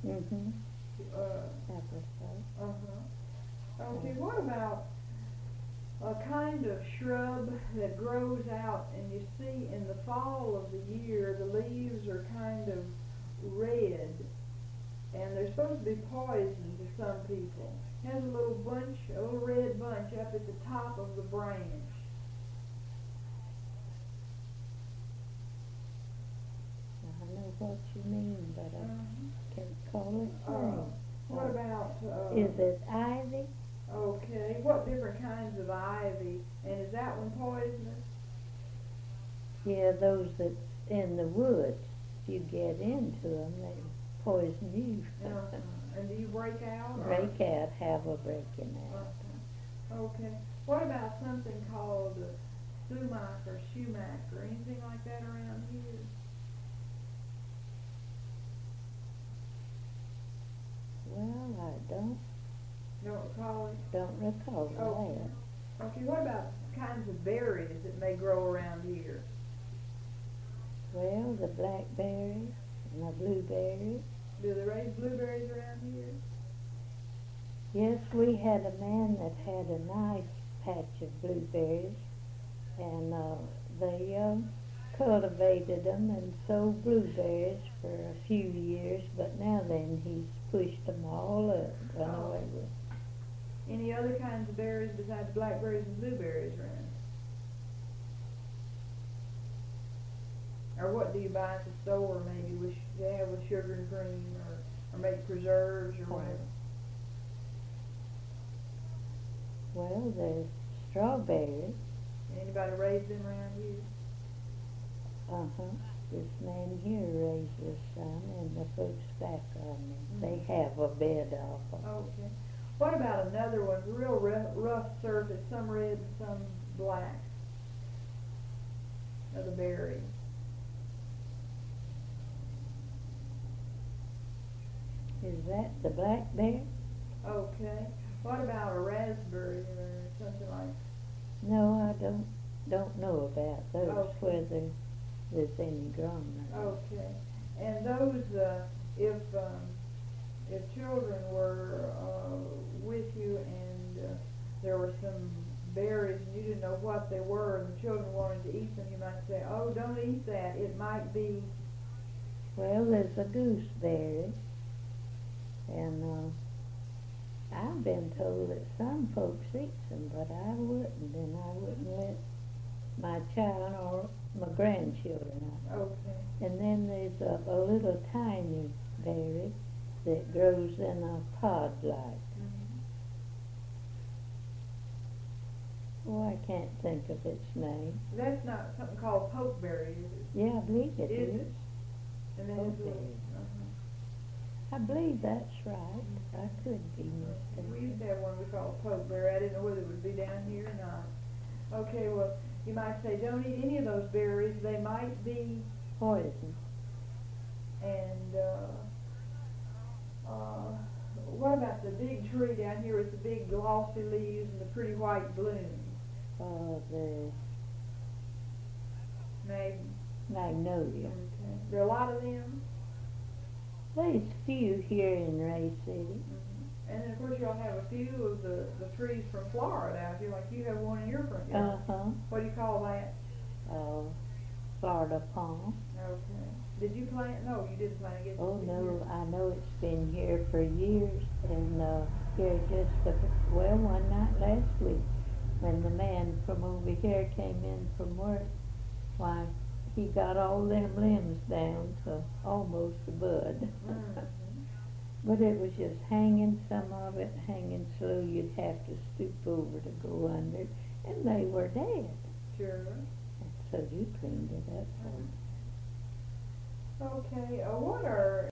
Mm-hmm. Uh, That was so. okay, what about a kind of shrub that grows out, and you see in the fall of the year the leaves are kind of red, and they're supposed to be poison to some people. It has a little bunch, a little red bunch up at the top of the branch. I know what you mean, but I Uh, can't call its uh, name. what about, Is it ivy? okay, what different kinds of ivy, and is that one poisonous? Yeah, those that's in the woods. If you get into them, they poison you. And do you break out, or? Break out, have a breaking out. Okay. What about something called sumac or sumac or anything like that around here? Well, I Don't recall it? don't recall Okay. that. Okay, what about kinds of berries that may grow around here? Well, the blackberry and the blueberry. Do they raise blueberries around here? Yes, we had a man that had a nice patch of blueberries, and they cultivated them and sold blueberries for a few years, but now then he's pushed them all up, run Oh. away with. Any other kinds of berries besides blackberries and blueberries around? Or what do you buy at the store maybe with, they have with sugar and cream, or make preserves or whatever? Well, there's strawberries. Anybody raise them around here? Uh-huh. This man here raises some, and the folks back on me, they have a bed of them. Okay. What about another one, real rough surface, some red and some black, of the berry? Is that the blackberry? Okay. What about a raspberry or something like? No, I don't know about those, Okay. whether there's any grown or not. Okay. And those, if children were with you and there were some berries and you didn't know what they were and the children wanted to eat them, you might say, "Oh, don't eat that. It might be." Well, there's a gooseberry, and I've been told that some folks eat them, but I wouldn't, and I wouldn't let my child or my grandchildren out. Okay. And then there's a little tiny berry that grows in a pod like. Mm-hmm. Oh, I can't think of its name. That's not something called pokeberry, is it? Yeah, I believe it Is is. it? And then it's Pokeberry. uh I believe that's right. I could be We mistaken. used to have one we called pokeberry. I didn't know whether it would be down here or not. Okay, well, you might say, don't eat any of those berries. They might be, Poison. and what about the big tree down here with the big glossy leaves and the pretty white blooms? The Maybe. magnolia. Okay. There are a lot of them. There's few here in Ray City. And then of course you'll have a few of the trees from Florida out here, like you have one in your front yard. Uh-huh. What do you call that? Florida palm. Okay. Did you plant? No, you didn't plant. I guess Oh it's no, I know it's been here for years, and here well, one night last week, when the man from over here came in from work, why, he got all them limbs down to almost a bud. But it was just hanging, some of it hanging slow. You'd have to stoop over to go under, and they were dead. Sure. So you cleaned it up for me. Okay. What are